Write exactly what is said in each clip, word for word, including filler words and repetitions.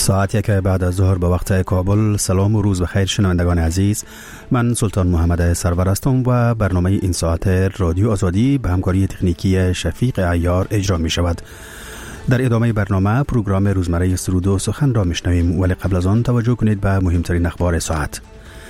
ساعت یک بعد از ظهر به وقت کابل. سلام و روز بخیر شنوندگان عزیز، من سلطان محمد سرور هستم و برنامه این ساعت رادیو آزادی به همکاری تکنیکی شفیق عیار اجرا می شود. در ادامه برنامه پروگرام روزمره سرود و سخن را میشنویم، ولی قبل از آن توجه کنید به مهمترین اخبار ساعت.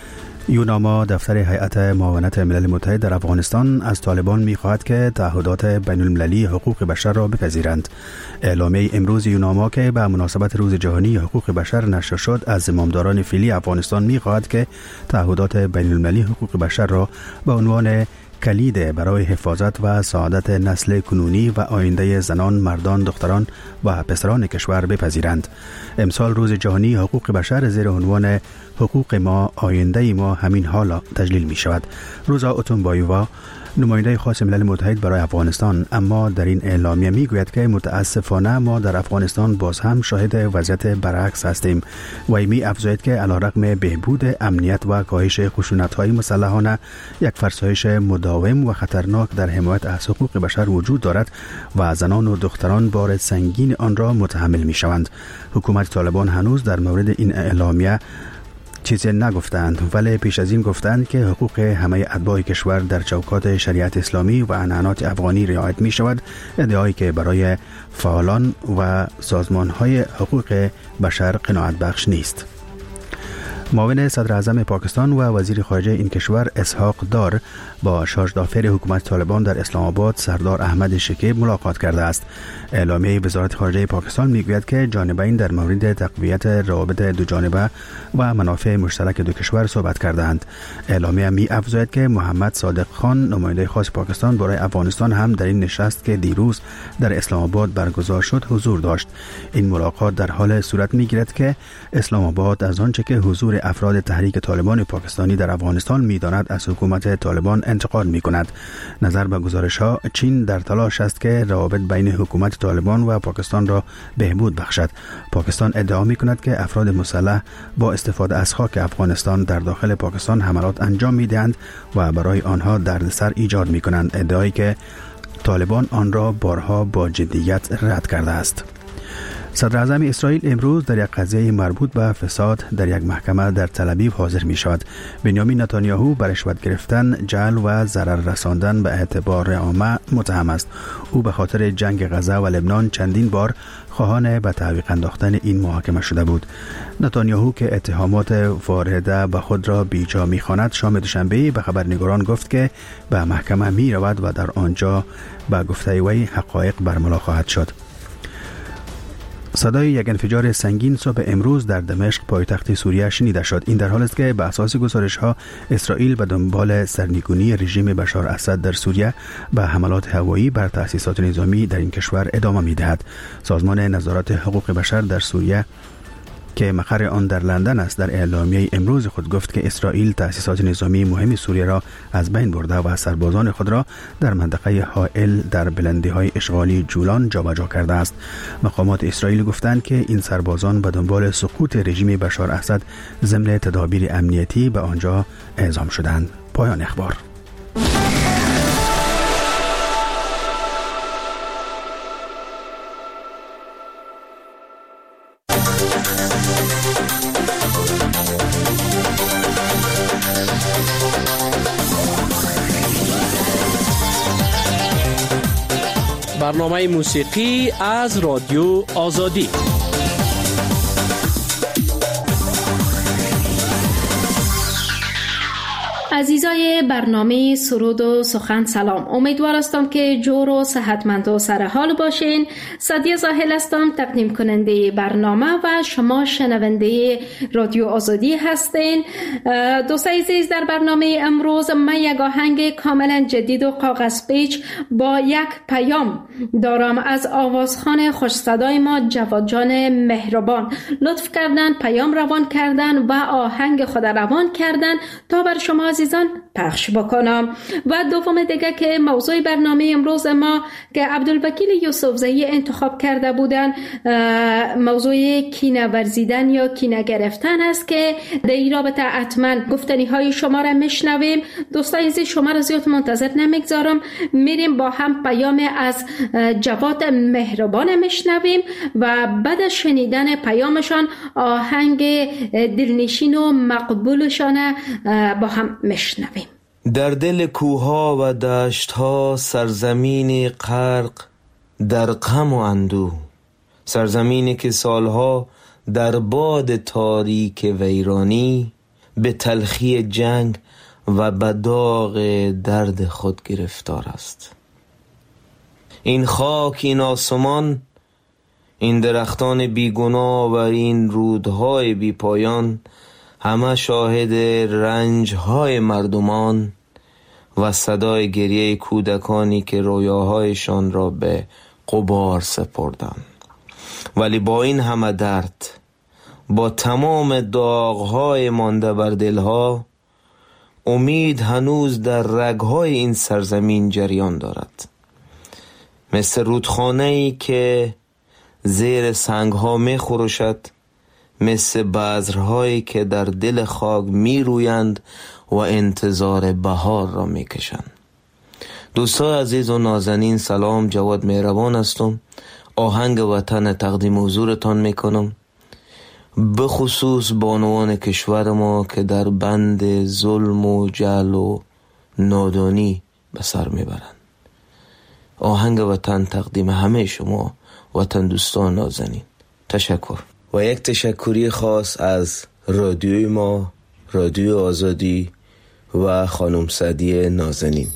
یوناما دفتر هیئت معاونت ملل متحد در افغانستان از طالبان می‌خواهد که تعهدات بین المللی حقوق بشر را بپذیرند. اعلامیه امروز یوناما که به مناسبت روز جهانی حقوق بشر نشر شد از زمامداران فعلی افغانستان می‌خواهد که تعهدات بین المللی حقوق بشر را به عنوان کلید برای حفاظت و سعادت نسل کنونی و آینده زنان، مردان، دختران و پسران کشور بپذیرند. امسال روز جهانی حقوق بشر زیر عنوان حقوق ما آینده ما همین حالا تجلیل می شود. روزا اوتونبایووا، نماینده خاص ملل متحد برای افغانستان، اما در این اعلامیه می گوید که متاسفانه ما در افغانستان باز هم شاهد وضعیت برعکس هستیم و می افزاید که علیرغم بهبود امنیت و کاهش خشونت‌های مسلحانه، یک فرسایش مداوم و خطرناک در حمایت از حقوق بشر وجود دارد و زنان و دختران بار سنگین آن را متحمل می شوند. حکومت طالبان هنوز در مورد این اعلامیه چیزی نگفتند، ولی پیش از این گفتند که حقوق همه اتباع کشور در چوکات شریعت اسلامی و عنعنات افغانی رعایت می شود، ادعایی که برای فعالان و سازمان‌های حقوق بشر قناعت بخش نیست. معاون صدر اعظم پاکستان و وزیر خارجه این کشور اسحاق دار با شاژدافر حکومت طالبان در اسلام آباد سردار احمد شکیب ملاقات کرده است. اعلامیه وزارت خارجه پاکستان میگوید که جانبین در مورد تقویت روابط دو جانبه و منافع مشترک دو کشور صحبت کردند. اعلامیه می افزاید که محمد صادق خان، نماینده خاص پاکستان برای افغانستان، هم در این نشست که دیروز در اسلام آباد برگزار شد حضور داشت. این ملاقات در حال صورت میگیرد که اسلام آباد از آنچه که حضور افراد تحریک طالبان پاکستانی در افغانستان می‌داند از حکومت طالبان انتقاد می‌کند. نظر به گزارش‌ها، چین در تلاش است که روابط بین حکومت طالبان و پاکستان را بهبود بخشد. پاکستان ادعا می‌کند که افراد مسلح با استفاده از خاک افغانستان در داخل پاکستان حملات انجام می‌دهند و برای آنها دردسر ایجاد می‌کنند، ادعایی که طالبان آن را بارها با جدیت رد کرده است. صدر اعظم اسرائیل امروز در یک قضیه مربوط به فساد در یک محکمه در تل‌آویو حاضر می شود. بنیامین نتانیاهو به رشوت گرفتن، جعل و ضرر رساندن به اعتبار عامه متهم است. او به خاطر جنگ غزه و لبنان چندین بار خواهان به تعویق انداختن این محاکمه شده بود. نتانیاهو که اتهامات وارده به خود را بیجا می خواند، شام دوشنبه به خبرنگاران گفت که به محکمه می رود و در آنجا به گفته وی حقایق برملا خواهد شد. صدای یک انفجار سنگین صبح امروز در دمشق پایتخت سوریه شنیده شد. این در حالی است که به اساس گزارش‌ها اسرائیل به دنبال سرنگونی رژیم بشار اسد در سوریه به حملات هوایی بر تأسیسات نظامی در این کشور ادامه می‌دهد. سازمان نظارت حقوق بشر در سوریه که مقر آن در لندن است در اعلامیه امروز خود گفت که اسرائیل تأسیسات نظامی مهم سوریه را از بین برده و سربازان خود را در منطقه حائل در بلندی‌های اشغالی جولان جابجا کرده است. مقامات اسرائیل گفتند که این سربازان به دنبال سقوط رژیم بشار اسد ضمن تدابیر امنیتی به آنجا اعزام شدند. پایان اخبار. برنامه موسیقی از رادیو آزادی. عزیزای برنامه سرود و سخن سلام، امیدوار هستم که جور و صحتمند و سر حال باشین. سعدیه زاهل هستم، تقدیم کننده برنامه و شما شنونده رادیو آزادی هستین. دوستان عزیز، در برنامه امروز من یک آهنگ کاملا جدید و کاغذ پیچ با یک پیام دارم از آوازخوان خوش صدای ما جواد جان مهربان. لطف کردن پیام روان کردن و آهنگ خود روان کردن تا بر شما عزیز عزیزان پخش بکنم. و دوم دیگه که موضوع برنامه امروز ما که عبدالوکیل یوسفزئی انتخاب کرده بودن موضوع کینه ورزیدن یا کینه گرفتن است که در این رابطه حتما گفتنی های شما را میشنویم. دوستان عزیز شما را زیاد منتظر نمیگذارم، میریم با هم پیام از جواد مهربان میشنویم و بعد از شنیدن پیامشان آهنگ دلنشین و مقبولشان با هم میشنویم. در دل کوها و دشتها سرزمین غرق در غم و اندوه، سرزمینی که سالها در باد تاریک ویرانی به تلخی جنگ و به داغ درد خود گرفتار است. این خاک، این آسمان، این درختان بیگناه و این رودهای بی پایان همه شاهد رنجهای مردمان و صدای گریه کودکانی که رویاهایشان را به غبار سپردند. ولی با این همه درد، با تمام داغهای مانده بر دلها، امید هنوز در رگهای این سرزمین جریان دارد، مثل رودخانه‌ای که زیر سنگها می خروشد، مثل بذرهایی که در دل خاک می رویند و انتظار بهار را می کشند. دوستان عزیز و نازنین، سلام، جواد مهربان هستم. آهنگ وطن تقدیم حضورتان می کنم، به خصوص بانوان کشور ما که در بند ظلم و جهل و نادانی به سر می برند. آهنگ وطن تقدیم همه شما وطن دوستان نازنین. تشکر. و یک تشکری خاص از رادیوی ما، رادیو آزادی و خانم سعدیه نازنین.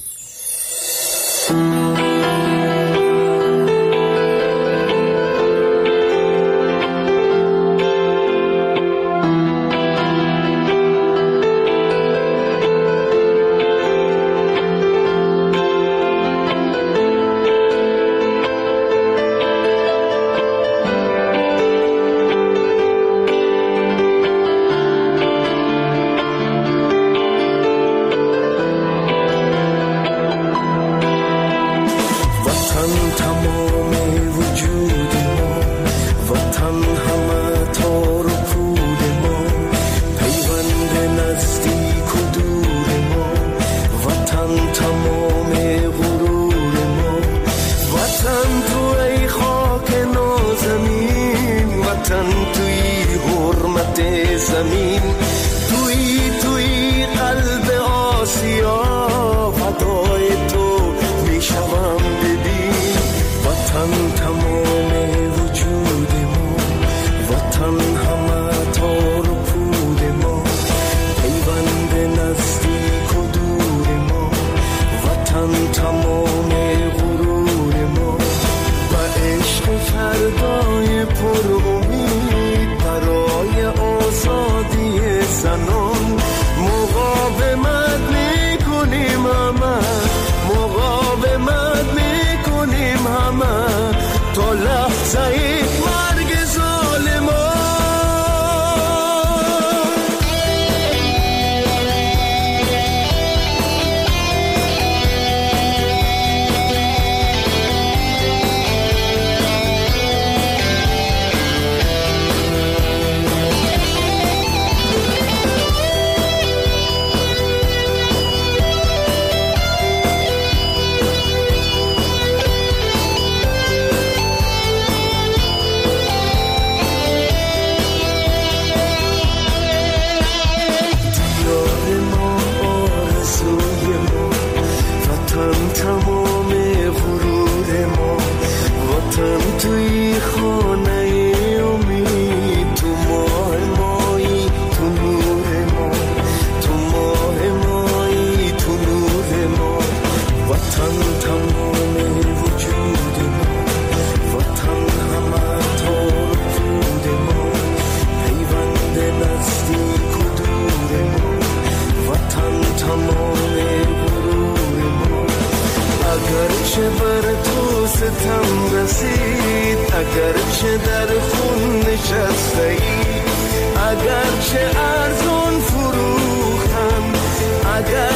اگرچه در خون نشسته ای، اگرچه ارزون فروختم، اگر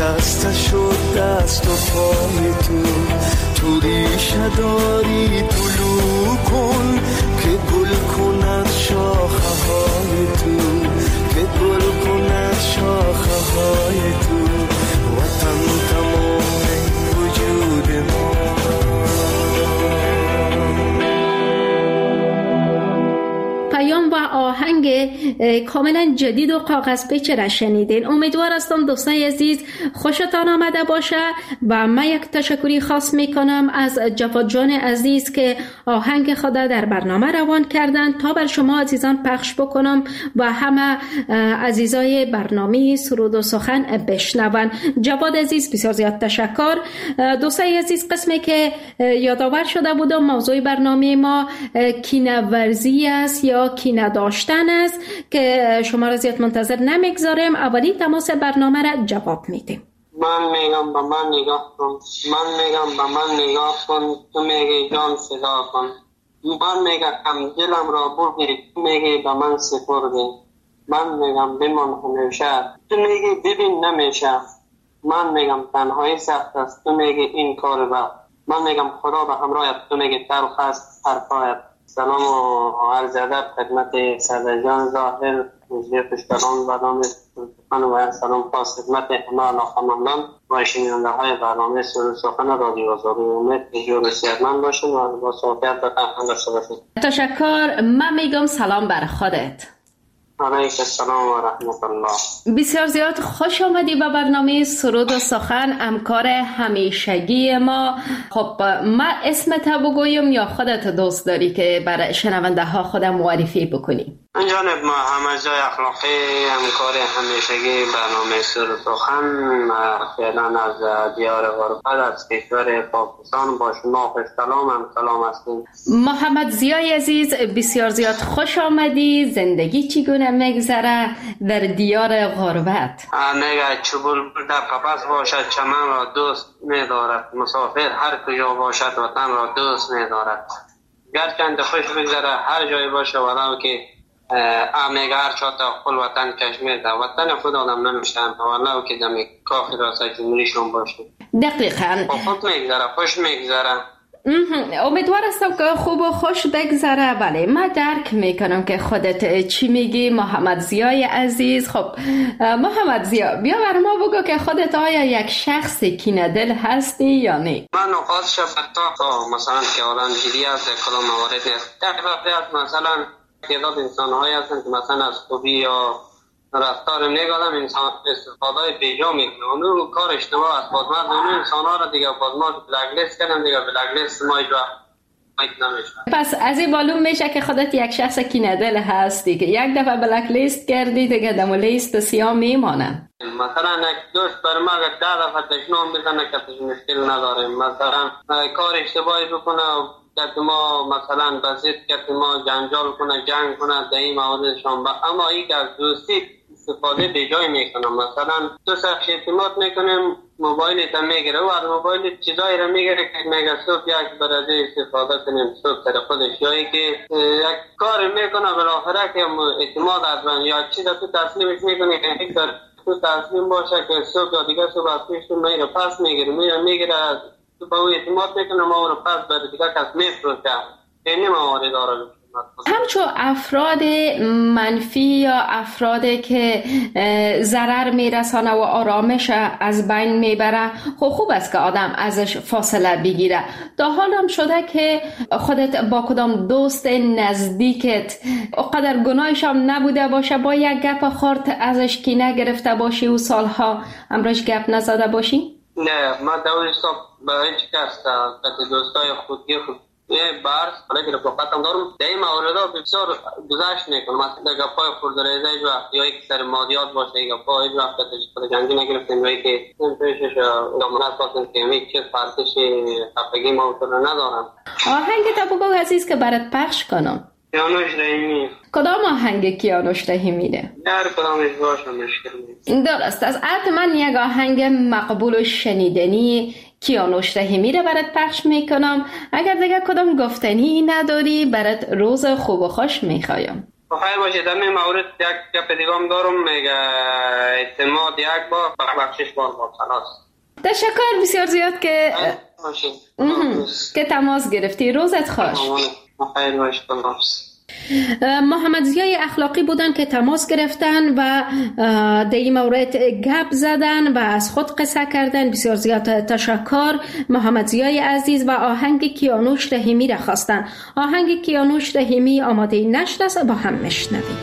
خسته شد دست و پای تو، تو ریشه داری طلوع کن که گل کند شاخه های تو، که گل کند شاخه های تو. وطن تمام وجود ما. پیام و آهنگ کاملا جدید و کاغذ پیچ را شنیدین. امیدوار هستم دوستان عزیز خوشتان آمده باشه و من یک تشکری خاص میکنم از جواد جان عزیز که آهنگ خود در برنامه روان کردن تا بر شما عزیزان پخش بکنم و همه عزیزای برنامه سرود و سخن بشنون. جواد عزیز بسیار زیاد تشکر. دوستان عزیز قسمی که یادآور شده بودم موضوع برنامه ما کینه‌ورزی است یا کینه داشتن است که شما را زیاد منتظر نمیگذاریم. اولین تماس برنامه را جواب میدیم. من میگم به من نگاه کن، من میگم به من نگاه کن، تو میگی جان صدا کن. من میگم دلم را بردی، تو میگی به من سپردی. من میگم بمان همیشه، تو میگی ببین نمیشه. من میگم تنهایی سخت است، تو میگی این کار بد. من میگم خدا به همراهت، تو میگی تلخ است حرفایت. سلام و عرض ادب خدمت صدر جان ظاهر مجری خوشکلام برنامه سخن و سلام خاص خدمت همه علاقه‌مندان و شنونده های برنامه سرود سخن رادیو آزادی. امید که جور صحتمند باشین و با صحبت بتن داشته باشین. تشکر. من میگم سلام بر خودت. علیکم السلام و رحمت الله. بسیار زیاد خوش آمدی به برنامه سرود و سخن، همکار همیشگی ما. خب من اسمت بگویم یا خودت دوست داری که برای شنونده ها خودم معرفی بکنی؟ من جانب ما همزای اخلاقی همکار همیشگی برنامه سرود و سخن فعلا از دیار غربت از کشور پاکستان با شما خوش سلام هم سلام هستیم. محمد ضیای عزیز بسیار زیاد خوش آمدی. زندگی چگونه میگذره در دیار غربت؟ نگه چو بلبل در قفس باشد چمن را دوست می‌دارد، مسافر هر کجا باشد وطن را دوست می‌دارد. گرچند خوش بگذره هر جای باشه ولو که میگه هر چاته خپل وطن کشمیر ده، وطن خود آدم نمیشه ولو که دمی کاخی راست جمهوریشون باشه. دقیقاً خود میگذره خوش میگذره. امیدوار هستم که خوب و خوش بگذره. بله من درک میکنم که خودت چی میگی محمد ضیای عزیز. خب محمد ضیا بیا بر ما بگو که خودت آیا یک شخص کینه‌دل هستی یا نه؟ من نقاط شفتا مثلا که آدم جدی است کلام موارد نیست. در مثلا تعداد انسان هایی هستن که مثلا از خوبی یا رفتار نگادم انسان استفاده بیجا میکنه. اونو کار اشتباه است. باز من اونو انسان ها را دیگه باز ما بلگلیست کردم دیگه بلگلیست ما ایجا نمیشه. پس از این معلوم میشه که خودت یک شخص کینه‌دل هستی که یک دفعه بلگلیست کردی دیگه دم لیست سیاه میمانه. مثلا یک دوست بر ما ده دفعه تشنام بزنه که مشکل نداره. مثلا کار اشتباهی بکنه که ما مثلا بسیط که ما جنجال کنه جنگ کنه در این موردشان با اما این که از دوستی استفاده بیجای میکنم. مثلا تو سخش اعتماد میکنیم موبایل تا میگیره و از موبایل چیزایی رو میگیره که میگه صبح یک برازه استفاده کنیم صبح سر خودش یایی که یک کار میکنه بالاخره که اعتماد از من یا چیز تو تسلیمش میکنی که یک کار تو تسلیم باشه که صبح یا دیگه صبح از پیش تو میره پس میگیره میره میگیره تو با او اعتماد میکنم ما رو پس بر دیگه کس میفروشه. اینی موارد داره. همچون افراد منفی یا افرادی که ضرر میرسانه و آرامش از بین میبره خب خوب است که آدم ازش فاصله بگیره. تا حال هم شده که خودت با کدام دوست نزدیکت اقدر گناهش هم نبوده باشه با یک گپ خورد ازش کینه گرفته باشی و سالها امروز گپ نزده باشی؟ نه من دوری صاحب به هیچ کس که دوستای خودگی خود یه بار حالا که رفاقتم دارم در این موردها بسیار گذشت میکنم. مثلا گپای خوردریزه هیچ وقت یا یک سر مادیات باشه یک گپا هیچ وقت خود جنگی نگرفتیم یا که این پیشش دامنت باشن که هیچ چیز پرتش خفگی موتور ندارم. آهنگ تا بگو عزیز که برات پخش کنم. کیانوش رحیمی. کدام آهنگ کیانوش رحیمی ده؟ هر کدامش باشه مشکل نیست. درست است. حتما یک آهنگ مقبول و شنیدنی کیانوش رحیمی رو برات پخش میکنم. اگر دیگه کدام گفتنی نداری برات روز خوب و خوش میخوایم. خیر باشه. در این مورد یک گپ دیگه دارم، میگه اعتماد یک بار بخشش بار با خلاص. تشکر بسیار زیاد که که تماس گرفتی. روزت خوش. خیر باشه. محمدزیای اخلاقی بودن که تماس گرفتن و در این مورد گپ زدن و از خود قصه کردن. بسیار زیاد تشکر محمدزیای عزیز. و آهنگ کیانوش رحیمی را خواستن. آهنگ کیانوش رحیمی آماده نشد است، با هم میشنویم.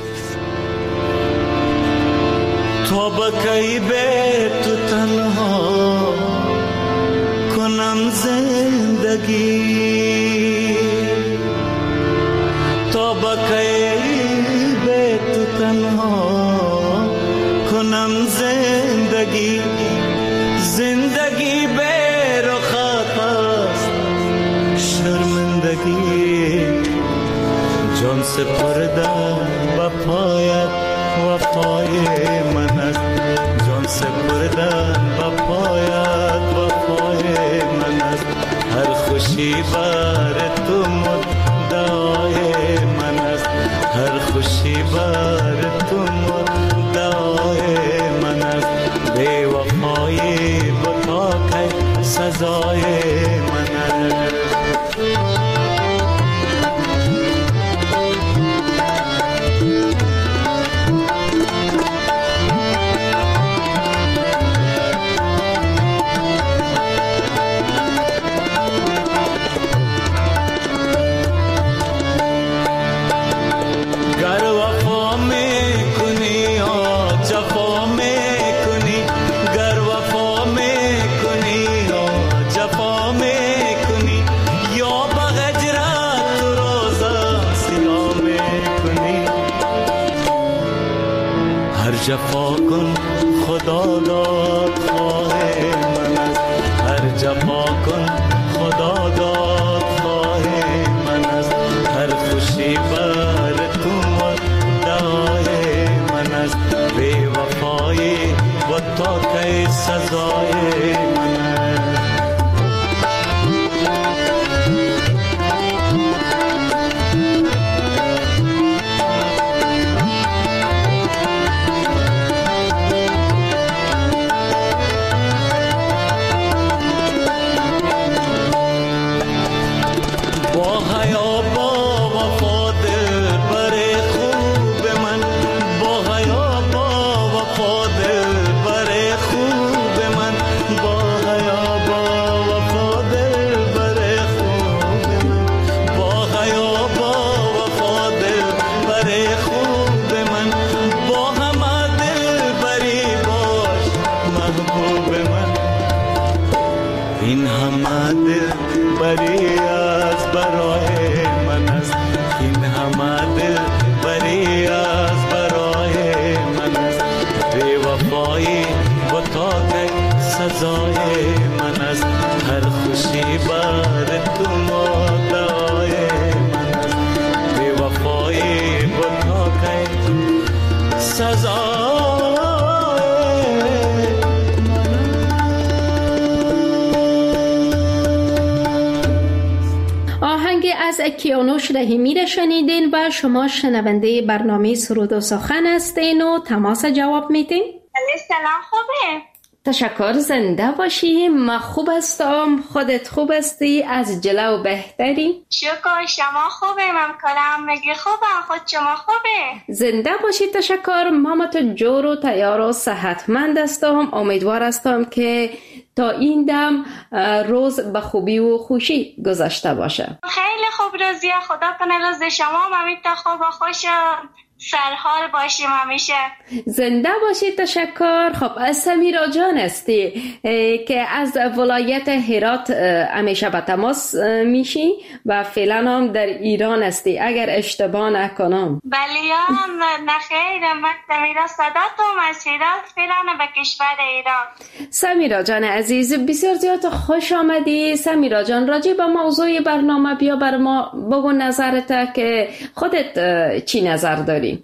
تو بکی به تو تنها کنم زندگی، تو بکی به تو تنها کنم زندگی، زندگی به رخت است شرمندگی، جان سپردم و پایت و پای من است، جان سپردم و پایت و پای من است، هر خوشی بر تو مدعای من است، هر خوشی بر تو مدعای من است، بی وفایی با تا که سزای من است. جفا کن خدا داد خواه من است، هر جفا کن خدا داد خواه من است، هر خوشی بر تو مدعای من است، بی وفایی و تا که سزای من است. کیانوش رحیمی را شنیدین و شما شنونده برنامه سرود و سخن هستین و تماس جواب میدین. سلام، خوبه؟ تشکر، زنده باشی. ما خوب هستم، خودت خوب هستی؟ از جلو بهتری؟ شکر، شما خوبه؟ من کلام مگه خوبم، خود شما خوبه؟ زنده باشی. تشکر. ما تو جور و تیار و صحتمند هستم. امیدوار هستم که تا این دم روز به خوبی و خوشی گذشته باشه. خیلی خوب روزیه، خدا کنه روز شما ممیتا خوب و خوش سرحال باشیم همیشه. زنده باشید. تشکر. خب سمیرا جان هستی که از ولایت هرات همیشه به تماس میشی و فعلا هم در ایران هستی اگر اشتباه نکنم. بله نخیر، من سمیرا صداتم از هرات فعلا به کشور ایران. سمیرا جان عزیز بسیار زیاد خوش آمدی. سمیرا جان راجع به موضوع برنامه بیا بر ما بگو نظرت که خودت چی نظر داری؟ از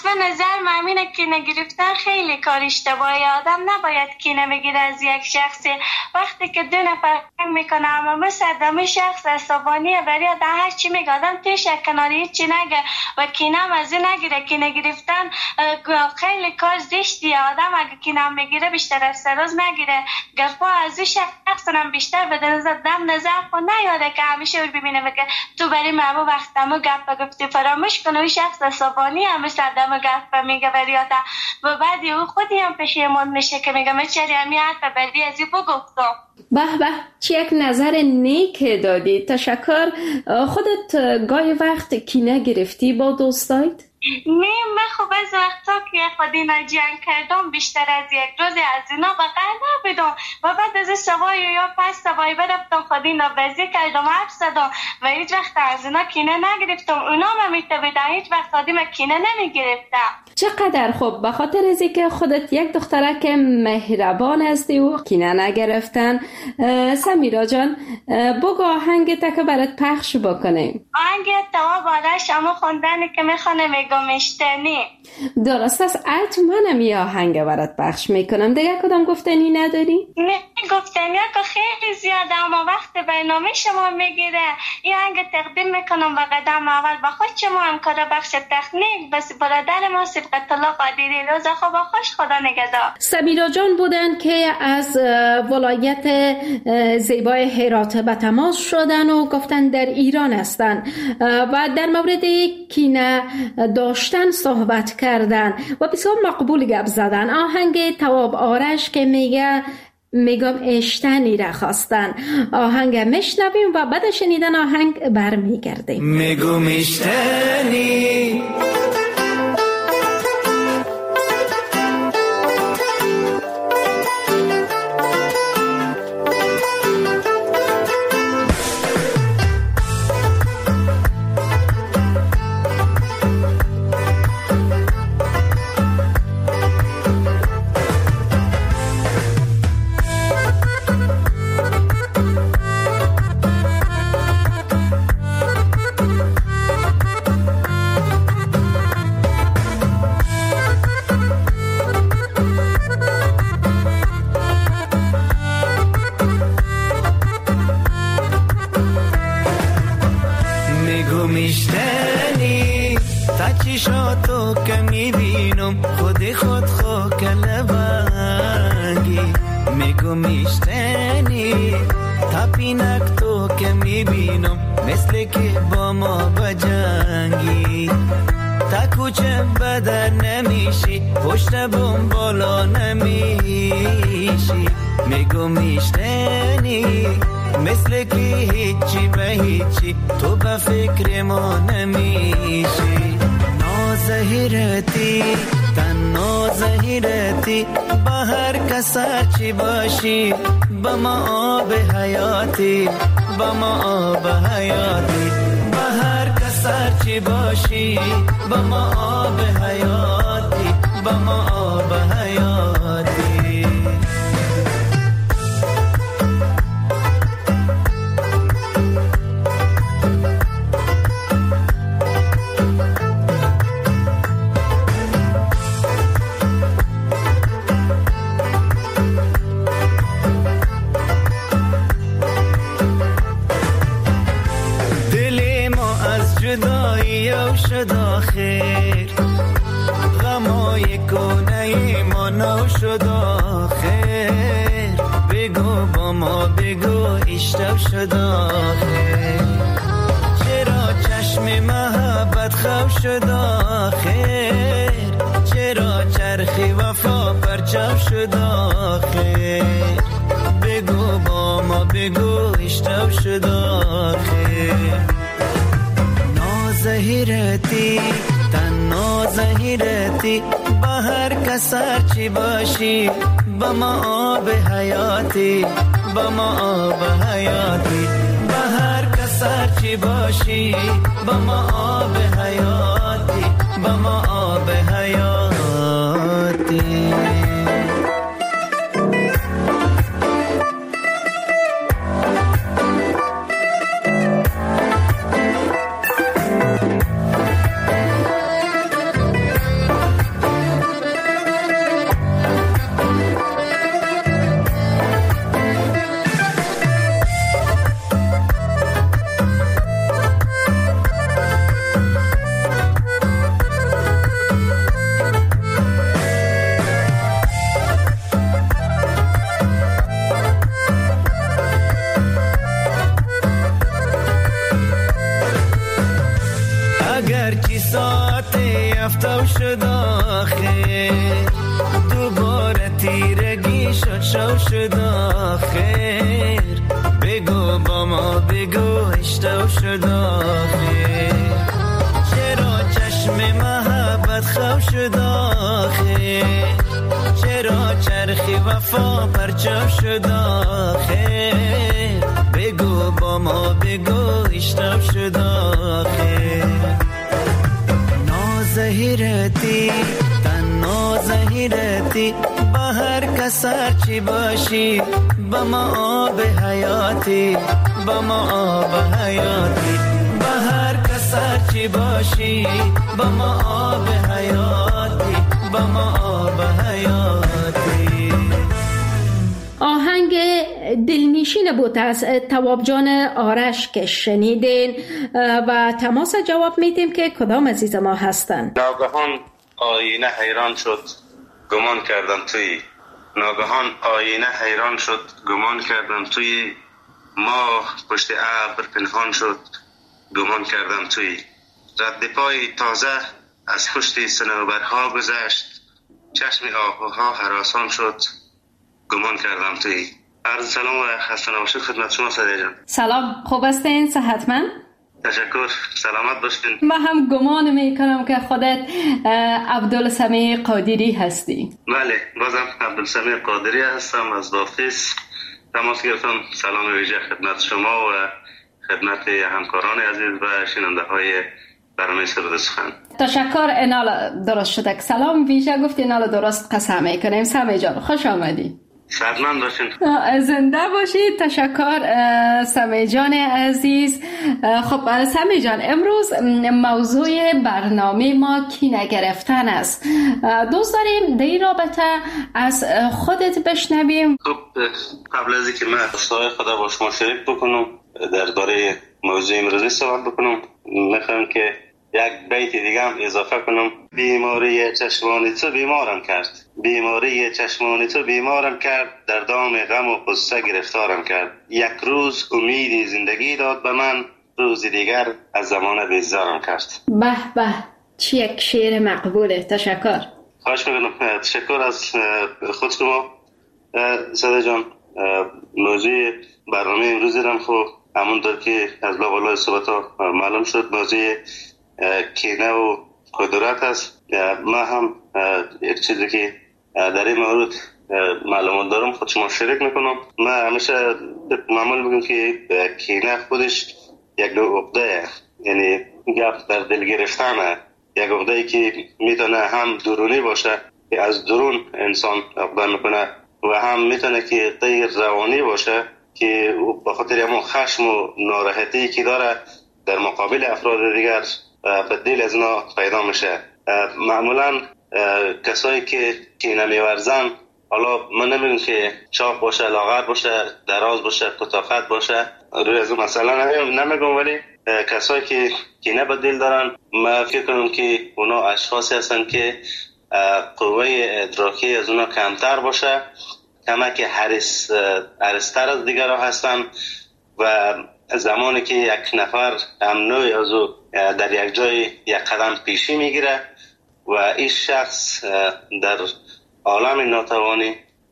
به نظر من اینه کینه گرفتن خیلی کار اشتباهی. آدم نباید کینه بگیره از یک شخصی. وقتی که دو نفر میکنه اما مثل آدم شخص عصبانیه برای آدم هر چی میگه آدم تیش کناری چی نگه و کینه هم از این نگیره. کینه گرفتن خیلی کار زشتیه. آدم اگه کینه هم بگیره بیشتر از سه روز نگیره. گفا از این شخص هم بیشتر به دم نظر خود نیاره که همیشه رو ببینه بگه تو برای مامو وقتمو گپ گفتی فراموش کنه. اون شخص عصبانی هم مثل آدم گپ میگه برای آدم و بعدی او خودی هم پشیمون میشه که میگه من چرا همین حرف بعدی از این بگفتم. به به چه یک نظر نیک دادی. تشکر. خودت گاهی وقت کینه گرفتی با دوستایت؟ نه من خوب از وقتا که خود اینا جنگ کردم بیشتر از یک روز از اینا بقیه نبیدم و بعد از سوای یا پس سوای برفتم خود اینا بازی کردم حرف زدم و هیچ وقت از اینا کینه نگرفتم. اونا هم میتویدن هیچ وقت خودی من کینه نمیگرفتم. چقدر خوب. به خاطر ازی که خودت یک دختره که مهربان هستی و کینه نگرفتن. سمیرا جان بگو آهنگ تا که برات پخش بکنیم. آهنگ تا بالا شما خوندن که میخوانه میگمشتنی. درست است. منم یه آهنگ برات پخش میکنم. دیگه کدام گفتنی نداری؟ نه گفتنی که خیلی زیاده اما وقت برنامه شما میگیره. این آهنگ تقدیم میکنم و قدم اول با خود شما همکار بخش تکنیک بس برادر ما صفقت الله قادری. روز خوب و خوش. خدا نگهدار. سمیرا جان بودن که از ولایت زیبای هرات به تماس شدن و گفتن در ایران هستن و در مورد کینه داشتن صحبت کردن و بسیار مقبول گپ زدن. آهنگ تواب آرش که میگه میگم اشتنی را خواستن. آهنگ میشنویم و بعد شنیدن آهنگ برمیگردیم. میگم اشتنی میشتنی تا چشاتو که میبینم خود خود خو کلبنگی. میگو میشتنی تا پینک تو که میبینم مثل که با ما بجنگی. تا کوچه بدر نمیشی پشت بوم بالا نمیشی. میگو میشتنی مثل که هیچی به هیچی تو به فکر ما نمیشی. نازهیرتی تن نازهیرتی با هر کس چی باشی با ما آب حیاتی با ما آب حیاتی. با هر کس چی باشی با ما آب حیاتی با ما آب حیاتی. شد آخر غمای کنه ما نو شد آخر. بگو با ما بگو اشتو شد آخر. چرا چشم محبت خو شد آخر. چرا چرخی وفا پرچو شد آخر. بگو با ما بگو اشتو شد آخر. نازهیرتی تن نازهیرتی با هر کس چی باشی با ما آب حیاتی با ما آب حیاتی. با هر کس چی باشی با ما آب حیاتی با ما آب حیاتی. رفت و شد آخر، دوباره تیرگی شد شو شد آخر، بگو با ما بگو اشتو شد آخر، چرا چشم محبت خو شد آخر، چرا چرخی وفا پرچو شد آخر، بگو با ما بگو اشتو شد آخر، نازهیرتی تنها زهیرتی با هر کس چی باشی، با ما آب حیاتی، با ما آب حیاتی، با هر کس چی باشی، با ما آب حیاتی، با ما آب حیاتی. آهنگ دلنشین بود از تواب جان آرش که شنیدین و تماس جواب میدیم که کدام عزیز ما هستن. ناگهان آینه حیران شد گمان کردم توی، ناگهان آینه حیران شد گمان کردم توی، ما پشت ابر پنهان شد گمان کردم توی، رد پای تازه از پشت صنوبرها گذشت، چشم آهوها هراسان شد گمان کردم توی. عرض سلام و خسته نباشید خدمت شما سعدیه جان. سلام، خوب هستین؟ صحتمند؟ تشکر، سلامت باشین. من هم گمان میکنم که خودت عبدالسمیع قادری هستی. بله، بازم عبدالسمیع قادری هستم از بافیس. تماس گرفتم. سلام ویژه خدمت شما و خدمت همکاران عزیز و شنونده های برنامه سرود سخن. تشکر. اینال درست شده. سلام ویژه گفتی، اینال درست قسم میکنیم. سمیع جان خوش آمدی. سلامت باشین. زنده باشید. تشکر سمیع جان عزیز. خب سمیع جان، امروز موضوع برنامه ما کینه گرفتن است. دوست داریم در این رابطه از خودت بشنویم. خب قبل از اینکه من قصه خدا با شما شریک بکنم درباره موضوع امروزی صحبت بکنم، میخوام که یک بیت دیگه هم اضافه کنم. بیماری چشمانی تو بیمارم کرد، بیماری چشمانی تو بیمارم کرد، در دام غم و غصه گرفتارم کرد، یک روز امیدی زندگی داد به من، روز دیگر از زمانه بیزارم کرد. به به، چی یک شعر مقبوله. تشکر. خواهش میکنم. تشکر از خود شما سعدیه جان. موضوع برنامه امروزی هم خب همونطور که از لابلای صحبت ها معلوم شد، موضوع کینه و قدرت است. من هم یک چیزی که در این مورد معلومات دارم خود شما شریک میکنم. من همیشه معمول میگم که کینه خودش یک نوع عقده، یعنی گپ در دل گرفتنه، یک عقده که میتونه هم درونی باشه که از درون انسان عقده میکنه و هم میتونه که غیر روانی باشه که به خاطر همون خشم و ناراحتی که داره در مقابل افراد دیگر به دل از اینا پیدا میشه. معمولا کسایی که کینه میورزن، حالا من نمیگم که چاق باشه، لاغر باشه، دراز باشه، کثافت باشه، روی از مثلا نمیگم، ولی کسایی که کینه به دل دارن، من فکر کنم که اونا اشخاصی هستن که قوه ادراکی از اونا کمتر باشه، کمک حریص حریص‌تر از دیگرها هستن و زمانی که یک نفر امنوی از او در یک جای یک قدم پیشی میگیره و این شخص در عالم ناتوانی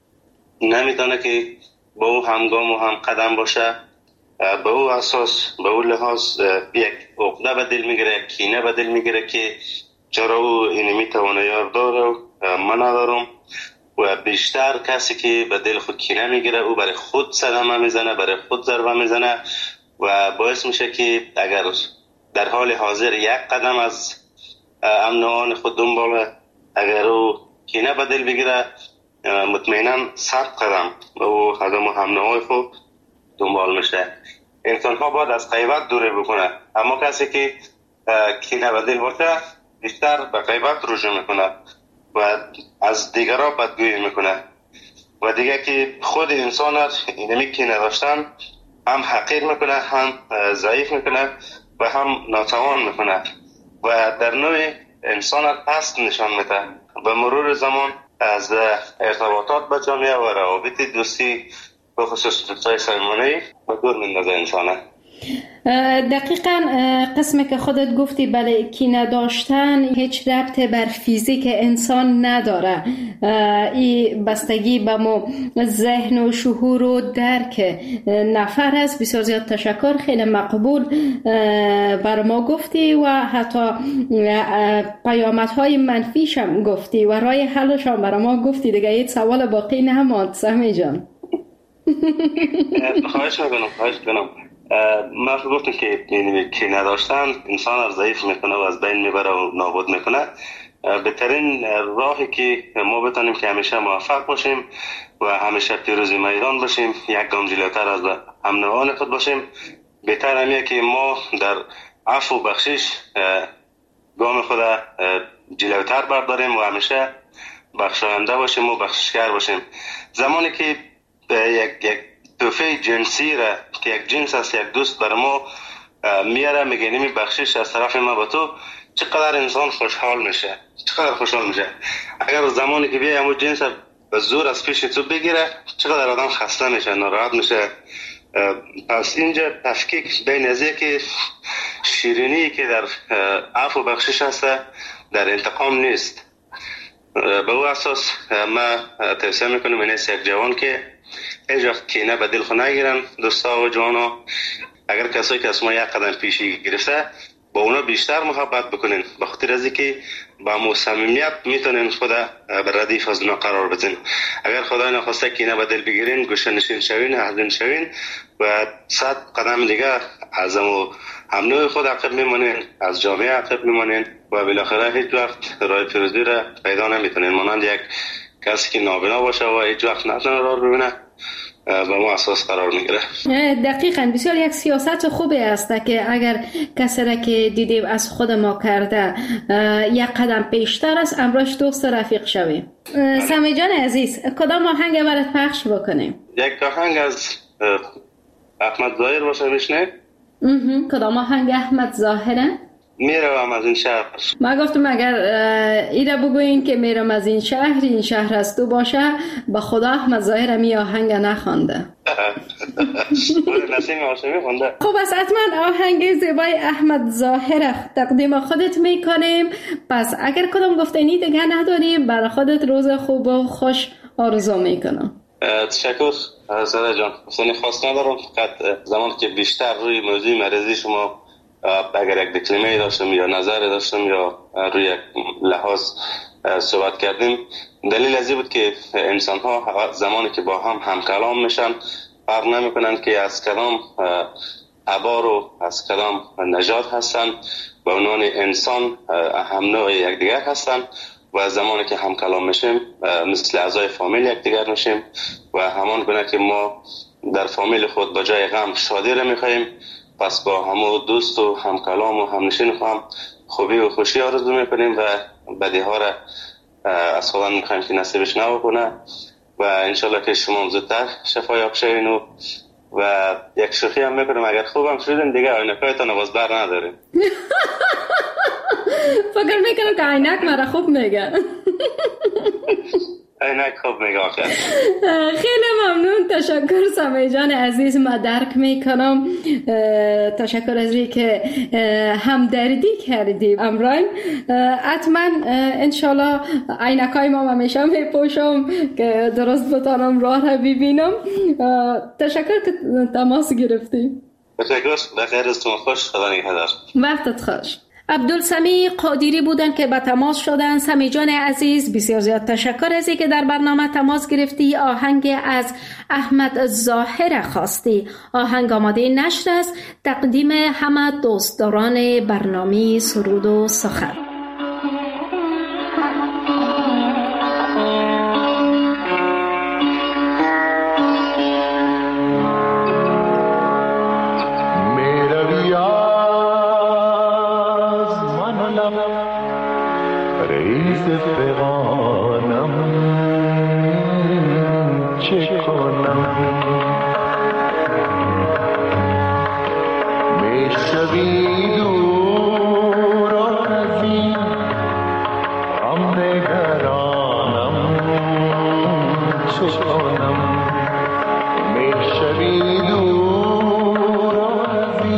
نمیتونه که با او همگام و هم قدم باشه، به او اساس به او لحاظ یک عقده به دل میگیره، یک کینه به دل میگیره که چرا او این میتونه یار داره و من ندارم. و بیشتر کسی که به دل خود کینه میگیره او برای خود صدمه میزنه، برای خود ضربه میزنه و باعث میشه که اگر در حال حاضر یک قدم از امن خود دنباله، اگر او کینه به دل بگیره مطمئنا صد قدم او قدم و همنهای خود دنبال میشه. انسان ها باید از غیبت دوری بکنه، اما کسی که کینه به دل باشه بیشتر به غیبت رجوع میکنه و از دیگرها بدگویی میکنه و دیگه که خود انسان اینمی کینه داشتن هم حقیر میکنه، هم ضعیف میکنه و هم ناتوان میکنه و در نوع انسان پست نشان میده. به مرور زمان از ارتباطات با جامعه و روابط دوستی به خصوص دوستای صمیمانه به دور میندازه انسانه. دقیقاً قسمی که خودت گفتی بله کینه داشتن هیچ ربط بر فیزیک انسان نداره. این بستگی به مو ذهن و شعور و درک نفر است. بسیار زیاد تشکر، خیلی مقبول بر ما گفتی و حتی پیامدهای منفیش هم گفتی و راه حلش هم بر ما گفتی. دیگه هیچ سوال باقی نماند سمی جان. خواهش میکنم خواهش میکنم ما گفتم که کی نداشتن انسان را ضعیف میکنه و از بین میبره و نابود میکنه. بهترین راهی که ما بتونیم که همیشه موفق باشیم و همیشه پیروز میدان باشیم، یک گام جلوتر از هم نوعان خود باشیم، بهتر همیه که ما در عفو و بخشش گام خود جلوتر برداریم و همیشه بخشاینده باشیم و بخششگر باشیم. زمانی که یک یک تحفه جنسی را که یک جنس است، یک دوست بر ما میاره میگه نمی بخشش از طرف ما به تو، چقدر انسان خوشحال میشه، چقدر خوشحال میشه. اگر زمانی که بیای همون جنس به زور از پیش تو بگیره، چقدر آدم خسته میشه، ناراحت میشه. پس اینجا تفکیک بین از که شیرینی که در عفو و بخشش هست در انتقام نیست. به او اساس ما توصیه میکنم این است یک جوان که هیچ وقت کینه به دل خود نگیرن. دوستا و جوانا، اگر کسایی که از ما یک قدم پیشی گرفته با اونا بیشتر محبت بکنین، به خاطر از اینکه با مصممیت میتونین خود به ردیف از اونا قرار بدین. اگر خدای نخواسته کینه به دل بگیرین، گوشه نشین شوین، حزین شوین و صد قدم دیگه از هم نوع خود عقب میمونین، از جامعه عقب میمونین و بالاخره هیچ وقت راه پیروزی را پیدا نمیتونین. مانند یک کسی که نابینا باشه و هیچ وقت نتونه راه ببینه و ما اساس قرار میگیره. دقیقاً بسیار یک سیاست خوبی است که اگر کسی را که دیدیم از خود ما کرده یک قدم پیشتر است، امروز دوست رفیق شویم. سمی جان عزیز، کدام آهنگ برات پخش بکنیم؟ یک آهنگ از احمد ظاهر باشه میشنه؟ کدام آهنگ احمد ظاهره؟ میروم از این شهر. ما گفتم اگر ایره بگوین که میرم از این شهر، این شهر از تو باشه، به خدا احمد ظاهر می آهنگ نخوانده. نسیم هاشمی خونده. خب از حتما آهنگ زیبای احمد ظاهر تقدیم خودت میکنیم. پس اگر کدام گفتنی دیگه نداریم، برای خودت روز خوب و خوش آرزو میکنم. تشکر ساده جان. اصلا خواست ندارم، فقط زمان که بیشتر روی موضوع مریضی شما اگر یک دکلمه داشتم یا نظر داشتم یا روی یک لحاظ صحبت کردیم، دلیل ازی بود که انسان ها زمانی که با هم هم کلام میشن فرق نمی کنن که از کدام عبار و از کدام نژاد هستن، به عنوان انسان هم نوع یک دیگر هستن و زمانی که هم کلام میشیم مثل اعضای فامیل یک دیگر میشیم و همان گونه که ما در فامیل خود با جای غم شادی را میخواییم، پس با همو دوست و هم کلام و هم نشین خواهم خوبی و خوشی آرزو میکنیم و بدی ها را از خدا میخوایم که نصیبش نبکنه و انشالله که شما زودتر شفا یاب شوین و و یک شوخی هم میکنم اگر خوبم شدین دیگه عینکایتان باز بر نداریم. فکر میکنم که عینک مرا خوب میگه. عینک خوب میگه آخر. خیلی ممنون، تشکر سمی جان عزیز، ما درک میکنم. تشکر از این که همدردی کردی امران. حتما انشالله عینکای ما همیشه میپوشم که درست بتانم راه را ببینم. تشکر که تماس گرفتی. تشکر، بخیر از تو خوش، خدا نگهدار. وقتت خوش. عبدالسمی قادری بودن که به تماس شدن. سمی جان عزیز بسیار زیاد تشکر از این که در برنامه تماس گرفتی. آهنگ از احمد ظاهر خواستی. آهنگ آماده نشر است. تقدیم همه دوستداران برنامه سرود و سخن. میشوی دور از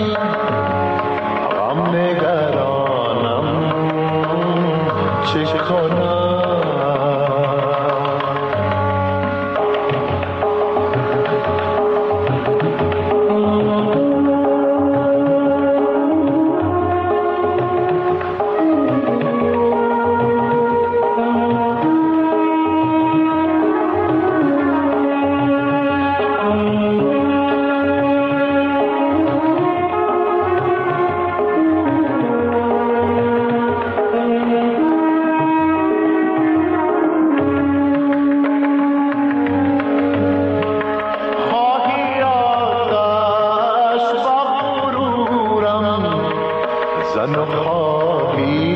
زن و خواهی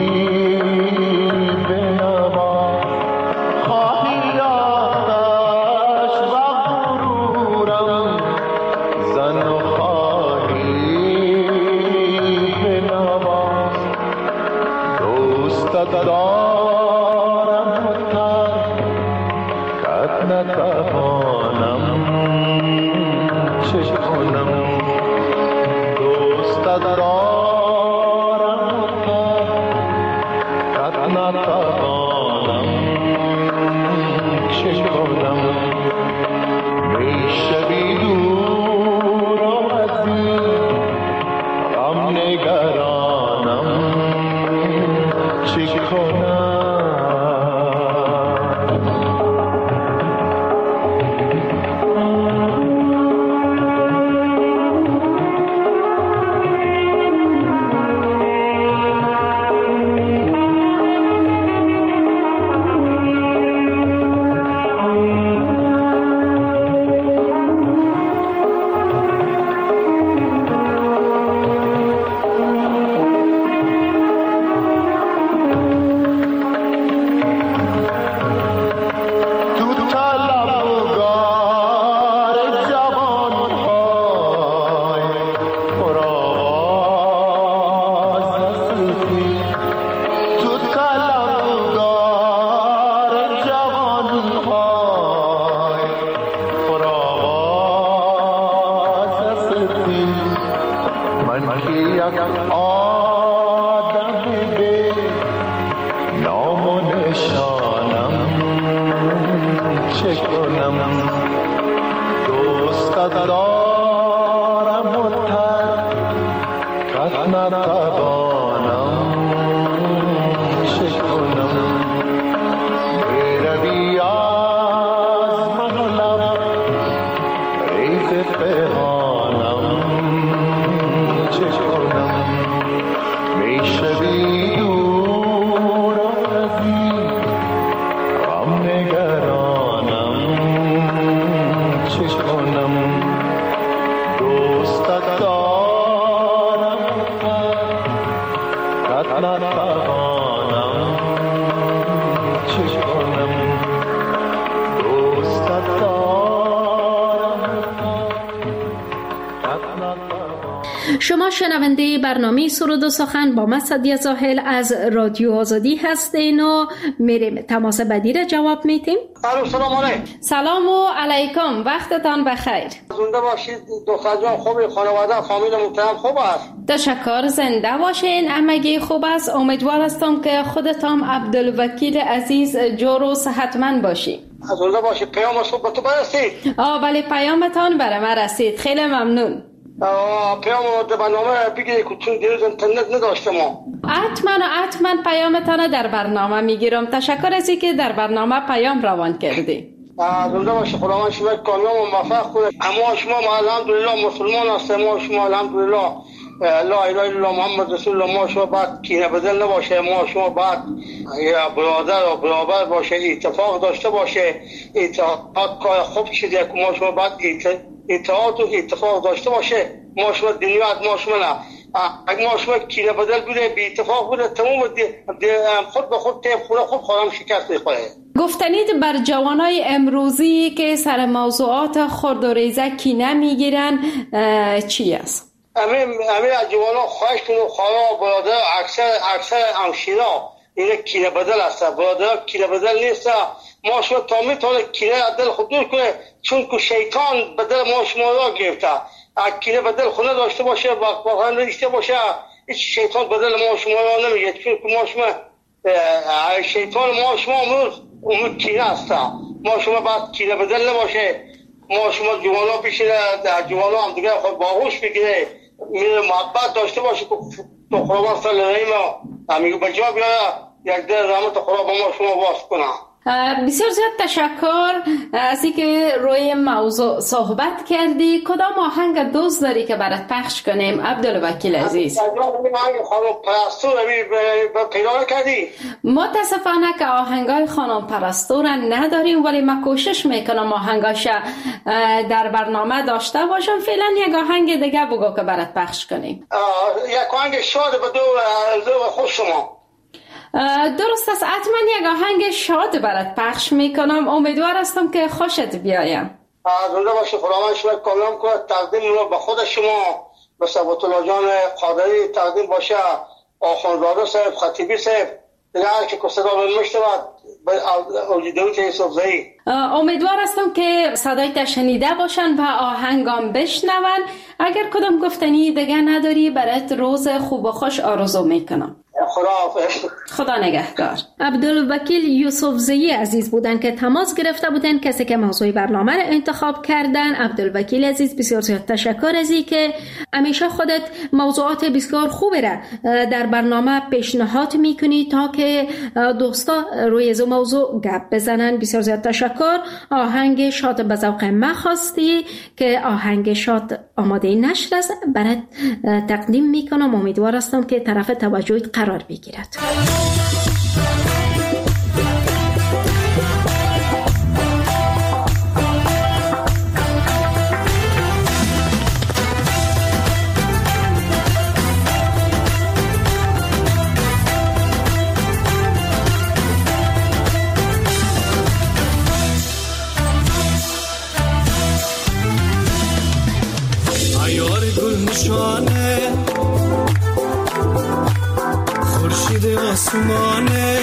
بنواز، خواهی آتش و غرورم، زن و خواهی بنواز. دوستت دارم و ترکت نتوانم، چه کنم؟ دوستت دارم و ترکت نتوانم، چه کنم؟ میشوی دور و از این غم نگرانم، چه کنم؟ شما شنونده برنامه سرود و سخن با من سعدیه زاهل از رادیو آزادی هستین و میریم تماس بعدی را جواب میتیم. سلام علیکم. سلام و علیکم، وقتتان بخیر. زنده باشید دختر جان، خوبی؟ خانواده فامیل محترم خوب است؟ تشکر، زنده باشین، همگی خوب است. امیدوار هستم که خودتان عبدالوکیل عزیز جور و صحتمند باشی. زنده باشید. پیام صبح به تو برسید؟ آه بله، پیامتان برای من رسید، خیلی ممنون. پیام در برنامه بگیری که چون دیروز اینترنت نداشتم. حتما حتما پیامتان در برنامه میگیرم. تشکر از اینکه در برنامه پیام روان کردی. زنده باشی، خداوند شما کامیاب و موفق کنه. اما شما الحمدلله مسلمان هستیم، ما شما الحمدلله لا اله الا الله محمد رسول الله. ما شما بعد کینه بدل نباشه، ما شما بعد برادر و برابر باشه، اتفاق داشته باشه، اتحاد کار خوب شده که ما شما بعد اتحاد و اتفاق داشته باشه. ما شما دنیا ما شما نه، اگه ما شما کینه بدل بوده، بی اتفاق بوده، تمام خود به خود تیم خود خود خودم شکست میخوره. گفتنید بر جوانای امروزی که سر موضوعات خرد و ریزه کینه میگیرن چی است؟ همین همین از جوانا خواهش کنم خواهر برادر اکثر اکثر همشیرا این کینه بدل است. برادر کینه بدل نیست. ما شما تا میتونه کینه دل خود دور کنه، چون که شیطان بدل ما شما را گرفته. اگه کینه بدل خونه داشته باشه، واقعا نداشته باشه، هیچ شیطان بدل ما شما را نمیگه، چون که ما شما شیطان ما شما امروز امروز کینه است. ما شما بعد کینه بدل نباشه، ما شما جوانا پیشیده در جوانا هم دیگه خود باهوش بگیره، میره محبت داشته باشه که تو خداوند صلی الله علیه و آله میگه بجا بیاره یک در رحمت خدا با ما شما واس کنه. بسیار زیاد تشکر از اینکه روی موضوع صحبت کردی. کدام آهنگ دوست داری که برات پخش کنیم عبدالوکیل عزیز؟ خانم پرستو رو پیدا کردی؟ متاسفانه که آهنگای خانم پرستو را نداریم، ولی من کوشش میکنم آهنگاش در برنامه داشته باشم. فعلا یک آهنگ دیگه بگو که برات پخش کنیم. یک آهنگ شاد به دو خوش شما. درست است، حتما یک آهنگ شاد برات پخش میکنم. امیدوار هستم که خوشت بیایم. زنده باشی، خداوند شما کاملا کنه. تقدیم رو به خود شما، به ثبات الله جان قادری تقدیم باشه، آخوندزاده صاحب، خطیبی صاحب، دیگه هر که صدا میشنود به اوجیدوی یوسفزئی. امیدوار هستم که صدایت شنیده باشن و آهنگام بشنون. اگر کدام گفتنی دیگه نداری، برات روز خوب و خوش آرزو میکنم. خداحافظ. خدا نگهدار. عبدالوکیل یوسفزئی عزیز بودن که تماس گرفته بودن، کسی که موضوع برنامه را انتخاب کردن. عبدالوکیل عزیز بسیار زیاد تشکر از این که همیشه خودت موضوعات بسیار خوبی را در برنامه پیشنهاد میکنی تا که دوستا روی از موضوع گپ بزنن. بسیار زیاد تشکر. آهنگ شاد به ذوق ما خواستی که آهنگ شاد آماده نشر است، برات تقدیم میکنم. امیدوار هستم که طرف توجهت قرار بگیرد. ایار گل نشانه خورشید آسمانه،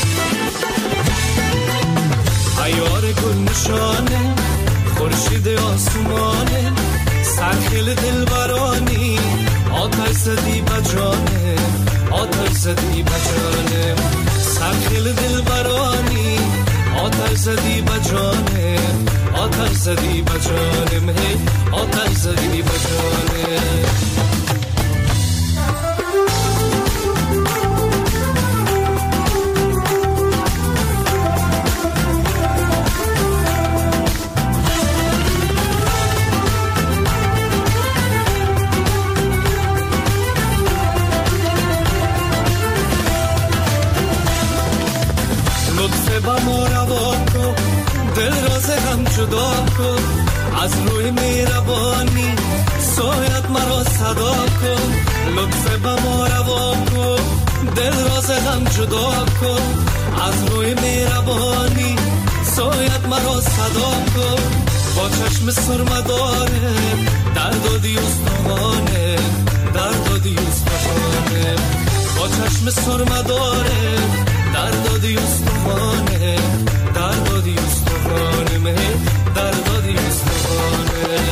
ایار گل نشانه خورشید آسمانه، سرخیل دلبرانی آتش زدی بجانه، آتش زدی بجانه، سرخیل دلبرانی آتش زدی بجانه، آتش زدی بجانه، آتش زدی بجانه. جدا کن از روی مهربانی، سایت مرا صدا کن، لطف به ما روا کن، دل راز غم جدا کن از روی مهربانی، سایت مرا صدا کن، با چشم سرمه داره درد و دیوستانه، درد و دیوستانه، با چشم سرمه داره درد و دیوستانه، درد و دیوستانه، مه درد و دیوستانه.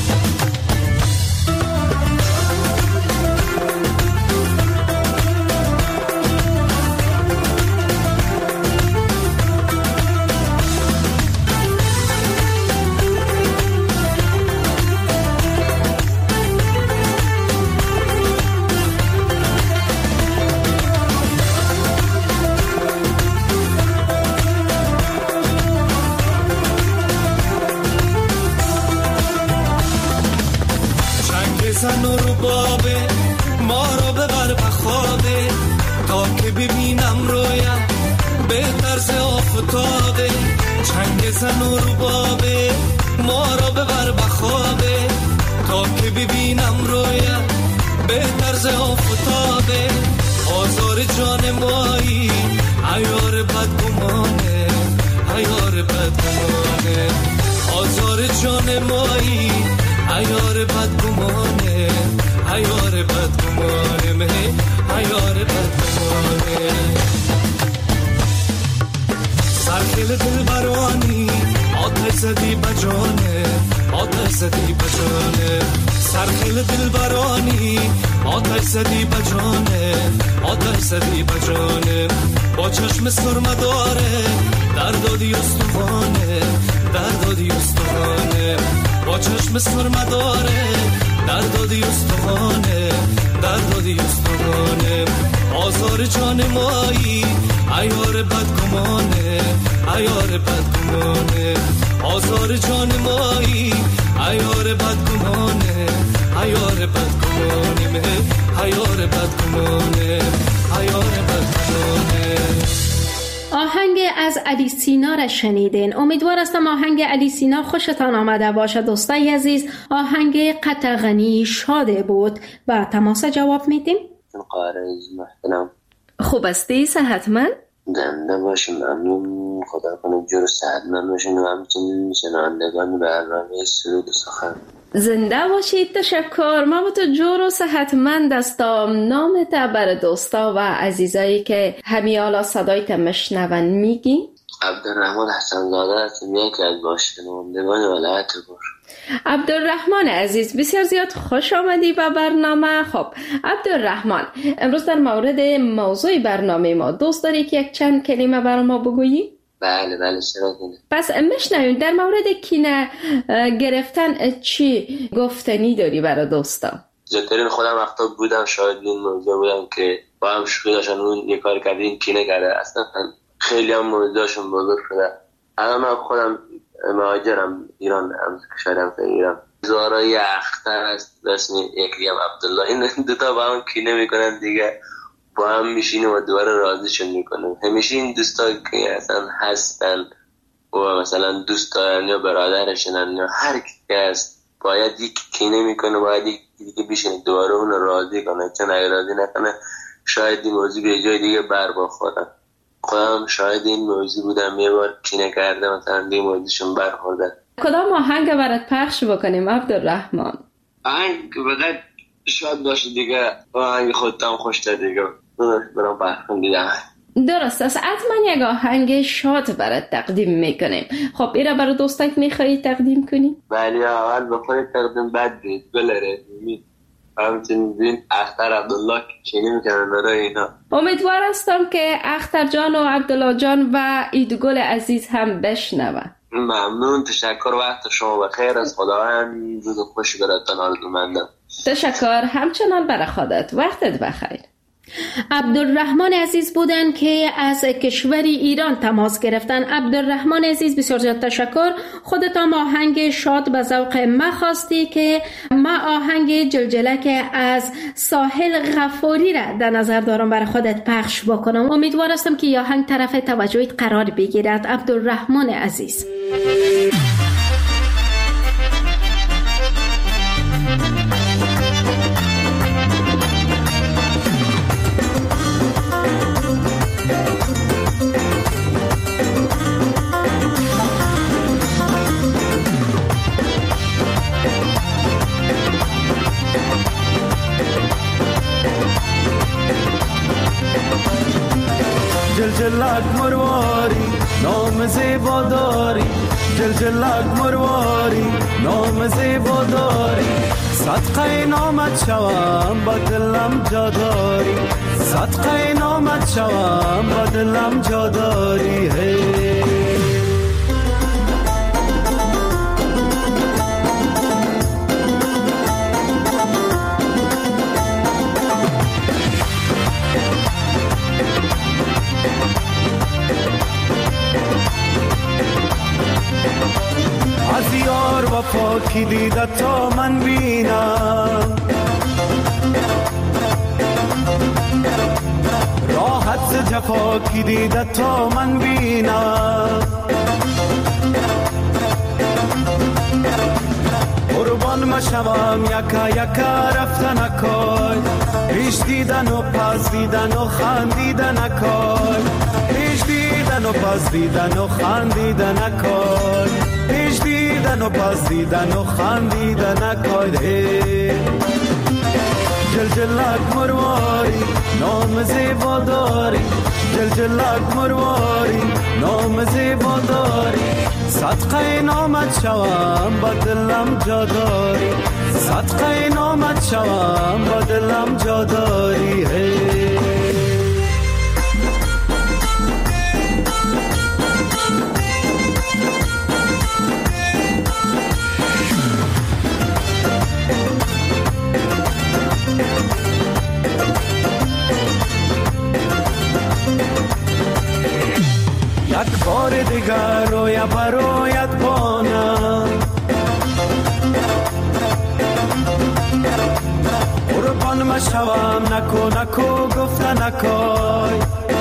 زن و ربابه ما رو ببر بخوابه، تا که ببینم رویا به طرز آفتابه، چنگ زن و ربابه ما رو ببر بخوابه، تا که ببینم رویا به طرز آفتابه، آزار جان مایی عیار بدگمانه، عیار بدگمانه، آزار جان مایی عیار بدگمانه، عیار بدگمانه، مه عیار بدگمانه. سرخیل دلبرانی آتش زدی بجانه، آتش زدی بجانه، سرخیل دلبرانی آتش زدی بجانه، آتش زدی بجانه، با چشم سرمه داره درد و دیوستانه، درد و دیوستانه، با چشم سرمه داره درد و دیوستانه، درد و دیوستانه، آزار جان مایی عیار بدگمانه، عیار بدگمانه آزار جان مایی عیار بدگمانه عیار بدگمانه عیار بدگمانه عیار بدگمانه. آهنگ از علی سینا را شنیدین. امیدوار هستم آهنگ علی سینا خوشتان آمده باشه دوستای عزیز. آهنگ قطغنی شاده بود. با تماس جواب میدیم. قارز محترم خوب استی؟ صحتمند؟ زنده باشیم، ممنون. خدا کنه جور صحتمند باشین و همچنین شنوندگان برنامه سرود و سخن زنده باشید. تشکر. ما با تو جور و صحتمند هستم. نامت بر دوستا و عزیزایی که همیالا صدایت مشنون میگی؟ عبدالرحمن حسن زاده هستم، یکی از باشنوندگان ولایت گور. عبدالرحمن عزیز بسیار زیاد خوش آمدی به برنامه. خب عبدالرحمن، امروز در مورد موضوع برنامه ما دوست داری که یک چند کلمه بر ما بگویی؟ بله بله چرا کنه. پس مشنویم در مورد کینه گرفتن چی گفتنی داری برای دوستا؟ زیادترین خودم وقتا بودم شاید این موضوع بودم که با هم شوخی داشتن اون یه کار کرده این کینه کرده، اصلا خیلی هم موضوعشون بزرگ شده. الان من خودم مهاجرم ایران، هم کشورم به ایران. زارای اختر است اسم یکی هم عبدالله، این دوتا با هم کینه میکنن دیگه، با هم میشینه و دوباره راضیشون میکنه. همیشه این دوستا که اصلا هستن و مثلا دوست دارن یا برادرشنن یا هر کی هست باید یک کینه میکنه، باید یک دیگه بشینه دوباره اون راضی کنه، چون اگه راضی نکنه شاید این موضوع به جای دیگه بر بخوره. خودم شاید این موضوع بودم یه بار کینه کرده مثلا دیگه موضوعشون برخورده. کدام آهنگ برات پخش بکنیم عبدالرحمن؟ آهنگ بقید شاید باشه دیگه، آهنگ خودتم خوشته دیگه برام پخش دیدم. درست است، حتما یک آهنگ شاد برات تقدیم میکنیم. خب ایرا برای دوستات میخوایی تقدیم کنی؟ بله اول بخوری تقدیم بعد دید بلره می همچنین دین اختر عبدالله کینی میکنن برای اینا. امیدوار هستم که اختر جان و عبدالله جان و ایدگل عزیز هم بشنون. ممنون، تشکر. وقت شما بخیر، از خداوند روز خوشی براتون آرزومندم. تشکر همچنان برای خودت، وقتت بخیر. عبدالرحمن عزیز بودن که از کشور ایران تماس گرفتن. عبدالرحمن عزیز بسیار زیاد تشکر. خودت هم آهنگ شاد به ذوق ما خواستی که ما آهنگ جلجله که از ساحل غفاری را در نظر دارم برای خودت پخش بکنم. امیدوار هستم که آهنگ طرف توجهت قرار بگیرد. عبدالرحمن عزیز جلجلک مرواری نام زیبا داری، جلجلک مرواری نام زیبا داری، صدقه نامت شوم با دلم جا داری، صدقه نامت شوم با دلم جا داری. هی از یار وفا کی دیده تا من بینم، راحت ز جفا کی دیده تا من بینم، قربان مشوم یکا یکا رفتن اکای، پیش دیدن و پس دیدن و خندیدن اکای، پیش دیدن و پس دیدن و خندیدن اکای، پیش دیدن و پس دیدن و خندیدن اکای. جلجلک مرواری نام زیبا داری، جلجلک مرواری نام زیبا داری، صدقه نامت شوم با دلم جا داری، صدقه نامت شوم با دلم جا داری. هی یک بار دیگر رویا برایت بانم قربان مشوم نکو نکو گفته نکای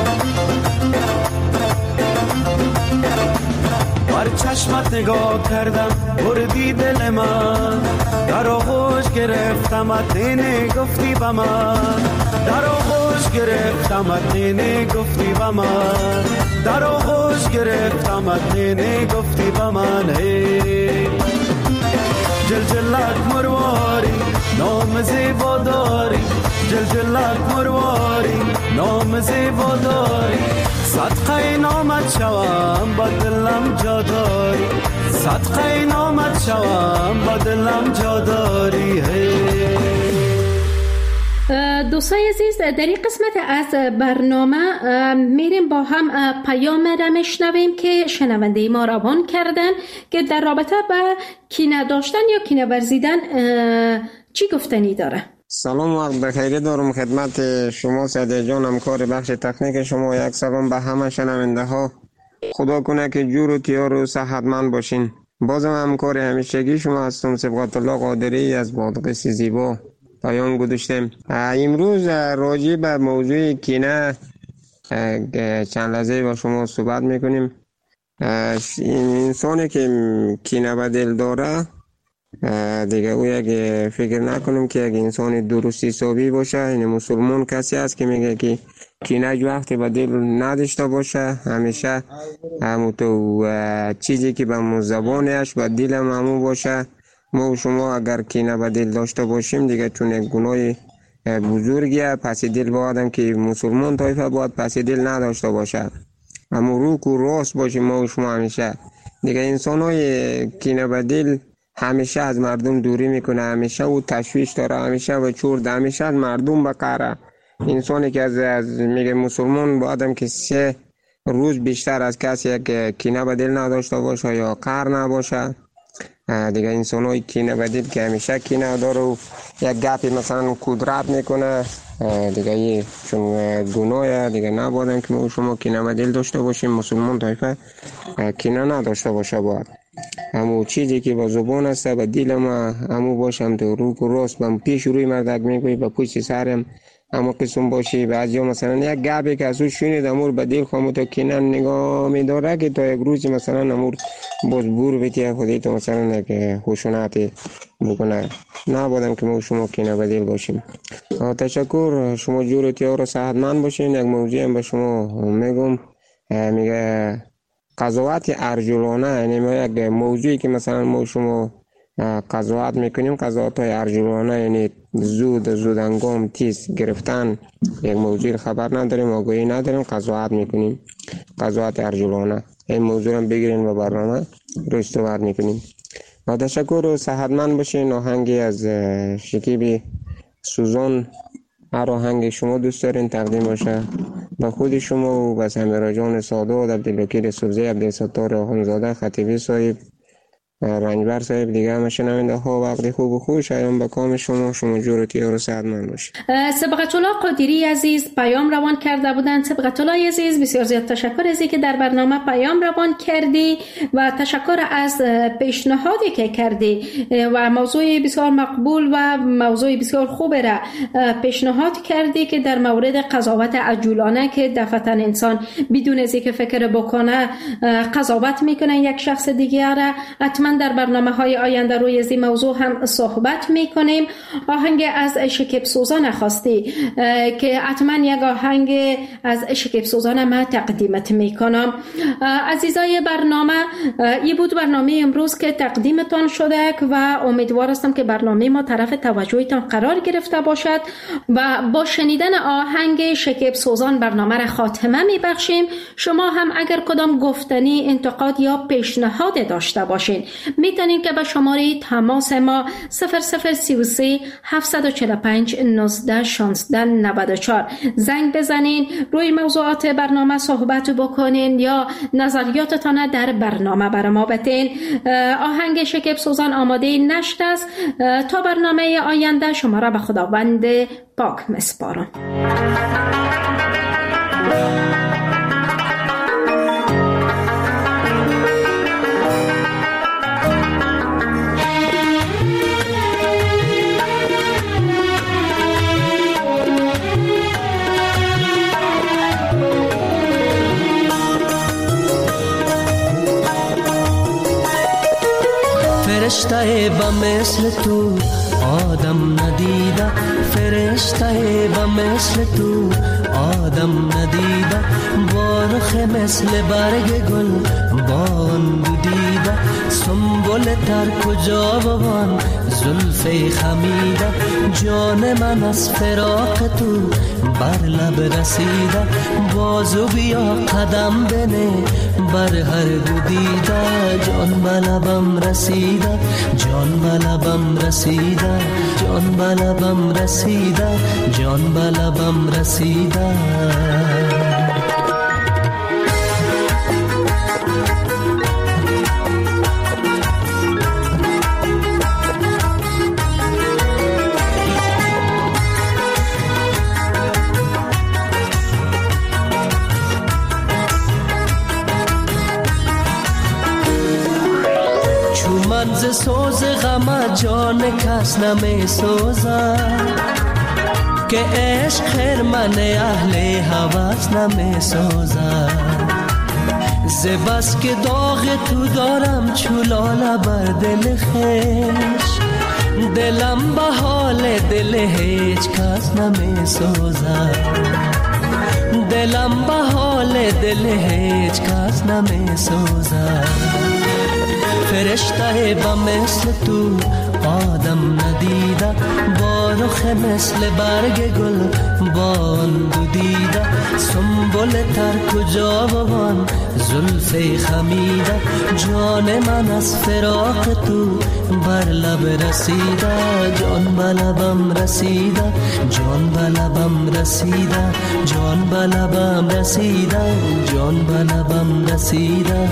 بر چشمت نگاه کردم بردی دل من در آغوش گرفتمت نینه گفتی با من در آغوش گرفتمت نینه گفتی با من در آغوش گرفتمت نینه گفتی با من جلجلک مرواری نام زیبا داری جلجلک مرواری نام زیبا داری صدقه نامت شوم با دلم جا داری صدقه نامت شوم با دلم جا داری دوستای عزیز، در این قسمت از برنامه میریم با هم پیام را میشنویم که شنونده ما روان کردن که در رابطه با کینه داشتن یا کینه ورزیدن چی گفتنی داره. سلام وقت بخیر دارم خدمت شما سعید جان، همکار بخش تکنیک شما. یک سلام به همه شنونده ها. خدا کنه که جور و تیار و صحتمند باشین. بازم همکار همیشگی شما هستم، صبغت الله قادری از بادغیس زیبا پیام گذاشتم. امروز راجع به موضوع کینه چند لحظه با شما صحبت میکنیم. این انسانی که کینه به دل داره دیگه او یک فکر نکنم که یک انسان درست حسابی باشه. این مسلمان کسی است که میگه که کینه وقتی به دل نداشته باشه، همیشه همون تو چیزی که به زبانش به دل همون باشه. ما و شما اگر کینه به دل داشته باشیم دیگه چون یک گناه بزرگیه، پس دل باید که مسلمان طایفه باید پس دل نداشته باشه، اما روک و راست باشیم ما و شما. همیشه دیگه انسان های کینه به دل همیشه از مردم دوری میکنه، همیشه او تشویش داره، همیشه و چورد، همیشه از مردم بقره. انسانی که از, از میگه مسلمان باید که سه روز بیشتر از کسی که کینه به دل نداشته باشه یا قهر نباشه. دیگه انسان های کینه به دل که همیشه کینه داره و یک گپی مثلا قدرت میکنه دیگه چون گناه دیگه نباید که ما شما کینه به دل داشته باشیم. مسلمان طایفه کینه نداشته باشه، باید همون چیزی که با زبان است به دل ما همون باشم تو روک و راست بم پیش روی مردک میگوی به پشت سرم اما قسم باشی. بعضی مثلا یک گپی که از او شنید امور به دل خامو تا کینه نگاه میداره که تا یک روزی مثلا امور باز بور بیتی خودی تو مثلا یک خشونت بکنه. نبادم که ما شما کینه به دل باشیم. تشکر، شما جور و تیار و صحتمند باشین. یک موضوع هم به شما میگم، میگه قضاوت ارجلانه، یعنی یک موضوعی که مثلا ما شما قضاوت میکنیم، قضاوت های ارجلانه یعنی زود زود انگام تیز گرفتن یک موضوع خبر نداریم، آگاهی نداریم، قضاوت میکنیم، قضاوت ارجلانه. این موضوع هم بگیرین و برنامه روش صحبت میکنیم. با تشکر و صحتمند باشین. آهنگی از شکیب سوزان، هر آهنگ شما دوست دارین تقدیم باشه با خود شما و بس همیرا جان سادات، عبدالوکیل سبزی، عبدالستار آخونزاده، خطیبی صاحب، رنجبر صاحب، دیگه همه شنونده ها وقتی خوب و خوش ایام به کام شما. شما جورتی و صحتمند باشید. سبقت الله قادری عزیز پیام روان کرده بودند. سبقت الله عزیز بسیار زیاد تشکر از اینکه در برنامه پیام روان کردی و تشکر از پیشنهادی که کردی و موضوع بسیار مقبول و موضوع بسیار خوب را پیشنهاد کردی که در مورد قضاوت عجولانه که دفعتاً انسان بدون از اینکه فکر بکنه قضاوت میکنه یک شخص دیگر را. حتما در برنامه های آینده روی از این موضوع هم صحبت میکنیم. آهنگ از شکیب سوزان خواستی که حتما یک آهنگ از شکیب سوزان ما تقدیمت میکنم. عزیزای برنامه، این بود برنامه امروز که تقدیمتان شده و امیدوار هستم که برنامه ما طرف توجهتان قرار گرفته باشد و با شنیدن آهنگ شکیب سوزان برنامه را خاتمه میبخشیم. شما هم اگر کدام گفتنی، انتقاد یا پیشنهاد داشته باشین میتونید که به شماره تماس ما صفر صفر سی و سه هفتصد و چهل و پنج نوزده شانزده نود و چهار زنگ بزنین، روی موضوعات برنامه صحبت بکنین یا نظریاتتان در برنامه بر ما بتین. آهنگ شکیب سوزان آماده نشد است. تا برنامه آینده شما را به خداوند پاک مسپارم. فرشته به مثل تو آدم ندیده، فرشته به مثل تو آدم ندیده، با رخ مثل برگ گل بان دیده، سنبل تر کجا بوان زلف خمیده، جان من از فراق تو بر لب رسیده، بازو بیا قدم بنه بر هر دو دیده، جان به لبم رسیده، جان به لبم رسیده، جان به لبم رسیده، جان به لبم رسیده. ز سوز غم جان کس نمی سوزد، که عشق خرمن اهل هوس نمی سوزد، ز بس که داغ تو دارم چولاله بر دل خویش، دلم به حال دل هیچ کس نمی سوزد، دلم به حال دل هیچ کس نمی سوزد، فرشته به مثل تو آدم ندیده، با رخ مثل برگ گل بان دو دیده، سنبل تر کجا بوان زلف خمیده، جان من از فراق تو بر لب رسیده، جان به لبم رسیده، جان به لبم رسیده، جان به لبم رسیده، جان به لبم رسیده.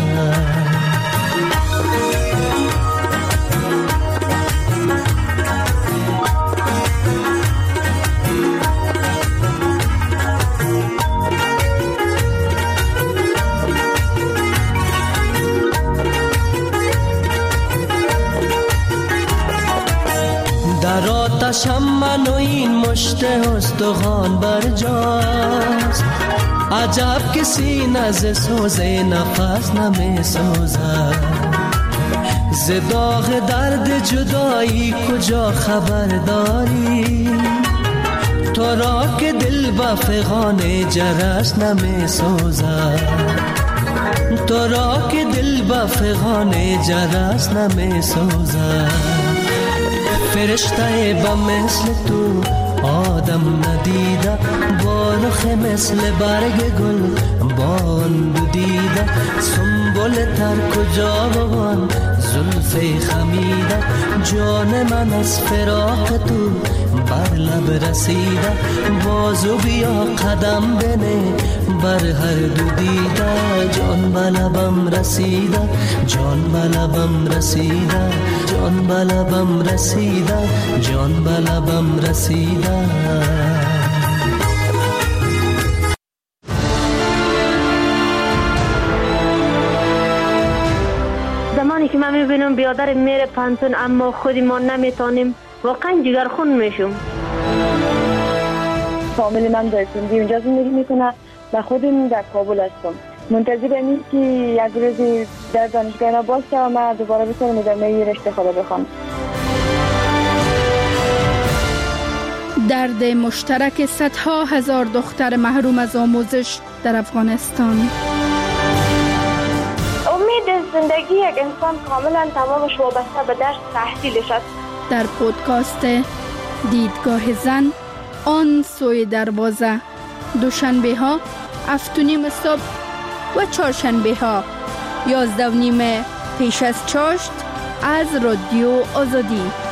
در آتشم من و این مشت استخوان برجاست، عجب که سینه ز سوز نفس نمی سوزد، ز داغ درد جدایی کجا خبر داری، تو را که دل به فغان جرس نمی سوزد، تو را که دل به فغان جرس نمی سوزد، فرشته به مثل تو آدم ندیده، با رخ مثل برگ گل بان دو دیده، سنبل تر کجا بوان زلف خمیده، جان من از فراق تو بر لب رسیده، بازو بیا قدم بنه بر هر دو دیده، جان به لبم رسیده، جان به لبم رسیده، جان به لبم رسیده، جان به لبم رسیده. زمانی که من میبینم بیادر میره پانتون اما خودی ما نمیتونیم، واقعا جگرخون میشم. فامیل من در سندی اونجا زندگی میکنه و خودم در کابل هستم. منتظر اینیم که یک روزی در دانشگاه باشه و من دوباره بتونم ادامه رشته خود بخوام. درد مشترک صدها هزار دختر محروم از آموزش در افغانستان. امید زندگی یک انسان کاملا تمامش وابسته به درس تحصیلش است. در پودکاست دیدگاه زن آن سوی دروازه، دوشنبه ها هفت و نیم صبح و چهارشنبه ها یازده و نیم پیش از چاشت از رادیو آزادی.